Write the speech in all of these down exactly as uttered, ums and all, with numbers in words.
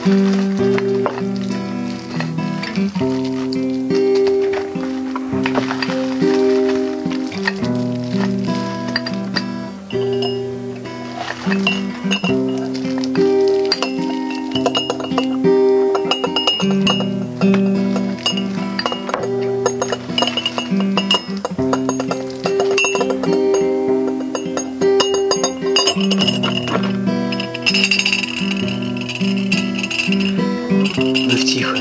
Вновь тихо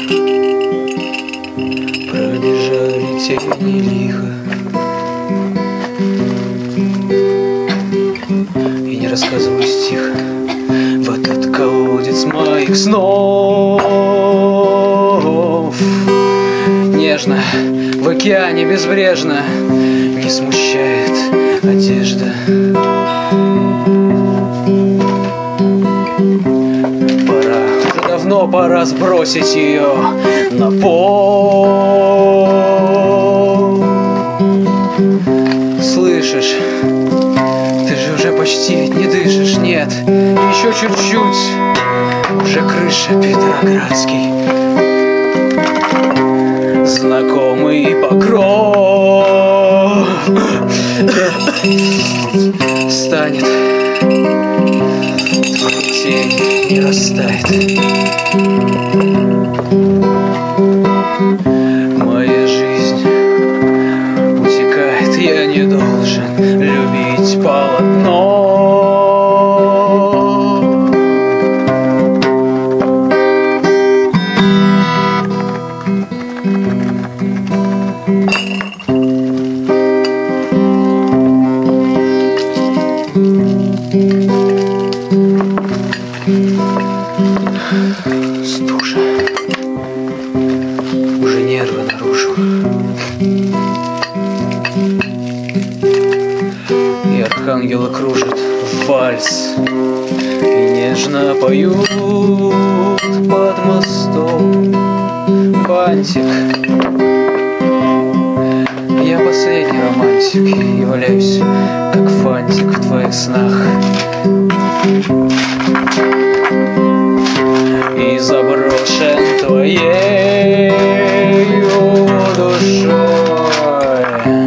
пробежали тени лихо, и не рассказываю стих в этот колодец моих снов. Нежно в океане безбрежно не смущает одежда. Но пора сбросить ее на пол. Слышишь, ты же уже почти ведь не дышишь, нет, еще чуть-чуть, уже крыша Петроградский. Знакомый покров станет, твоя тень не растает. Моя жизнь утекает, я не должен любить полотно. Стужа уже нервы нарушил, и архангелы кружат вальс и нежно поют под мостом. Бантик, я последний романтик и валяюсь, как фантик в твоих снах. И заброшен твоею душой.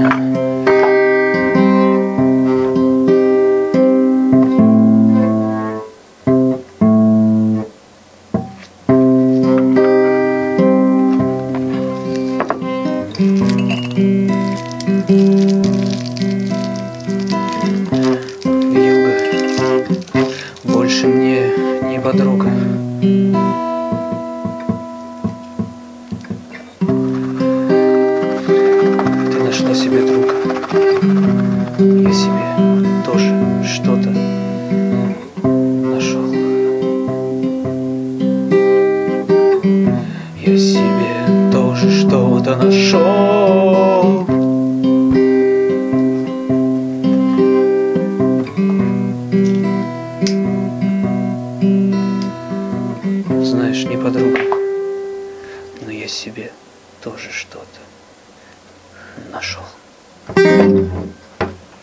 Вьюга больше мне не подруга. Ты нашла себе друга, я себе тоже что-то нашел. Я себе тоже что-то нашел.